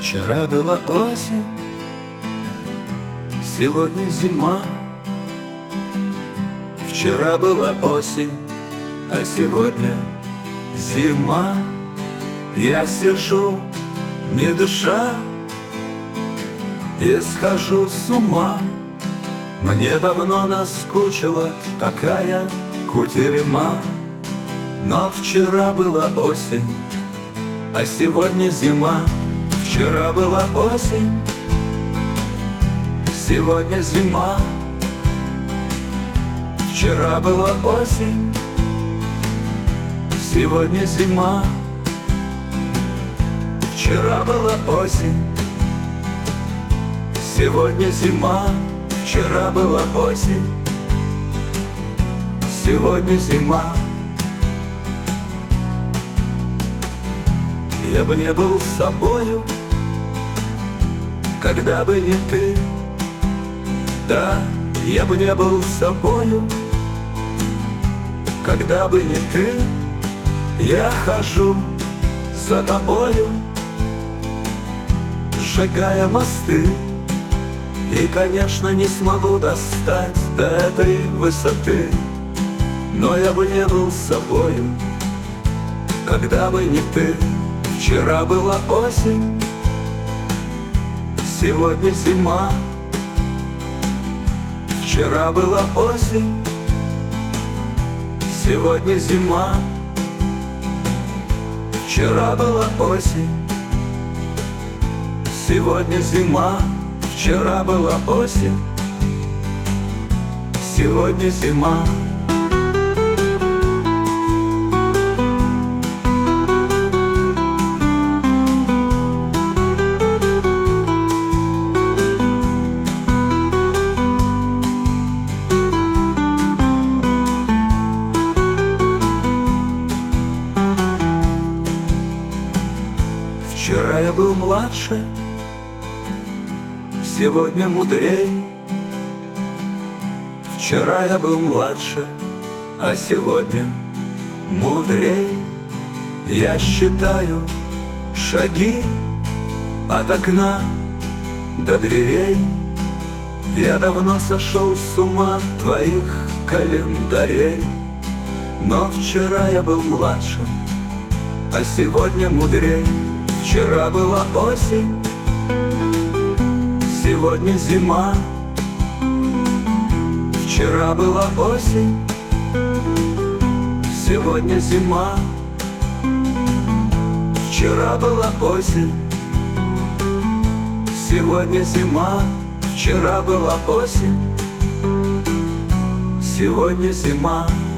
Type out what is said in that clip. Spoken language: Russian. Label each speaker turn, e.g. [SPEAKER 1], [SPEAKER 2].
[SPEAKER 1] Вчера была осень, сегодня зима. Вчера была осень, а сегодня зима. Я сижу, не дыша, и схожу с ума. Мне давно наскучила такая кутерьма. Но вчера была осень, а сегодня зима. Вчера была осень, сегодня зима. Вчера была осень, сегодня зима. Вчера была осень, сегодня зима. Вчера была осень, сегодня зима. Я бы не был собою, когда бы не ты. Да, я бы не был собою, когда бы не ты. Я хожу за тобою, сжигая мосты, и, конечно, не смогу достать до этой высоты. Но я бы не был собою, когда бы не ты. Вчера была осень, сегодня зима. Вчера была осень, сегодня зима. Вчера была осень, сегодня зима. Вчера была осень, сегодня зима. Вчера я был младше, сегодня мудрей. Вчера я был младше, а сегодня мудрей. Я считаю шаги от окна до дверей. Я давно сошел с ума твоих календарей. Но вчера я был младше, а сегодня мудрей. Вчера была осень, сегодня зима. Вчера была осень, сегодня зима. Вчера была осень, сегодня зима. Вчера была осень, сегодня зима.